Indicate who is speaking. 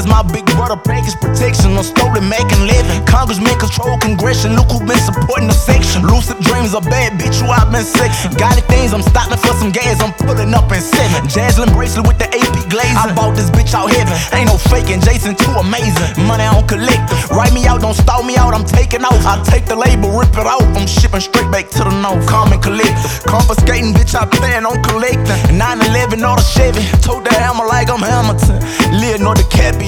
Speaker 1: my big brother package protection. I'm slowly making living. Congressman control congression. Look who been supporting the section. Lucid dreams a bad bitch who I've been sexing. Got it things, I'm stopping for some gas. I'm pulling up in 7. Jaslyn bracelet with the AP glazing. I bought this bitch out heaven. Ain't no faking. Jason too amazing. Money on collect. Write me out, don't stall me out. I'm taking off. I take the label, rip it off. I'm shipping straight back to the north. Calm and collect. Confiscating, bitch, I plan on collecting. 911 or the Chevy. Told the hammer like I'm Hamilton. Leonardo DiCaprio.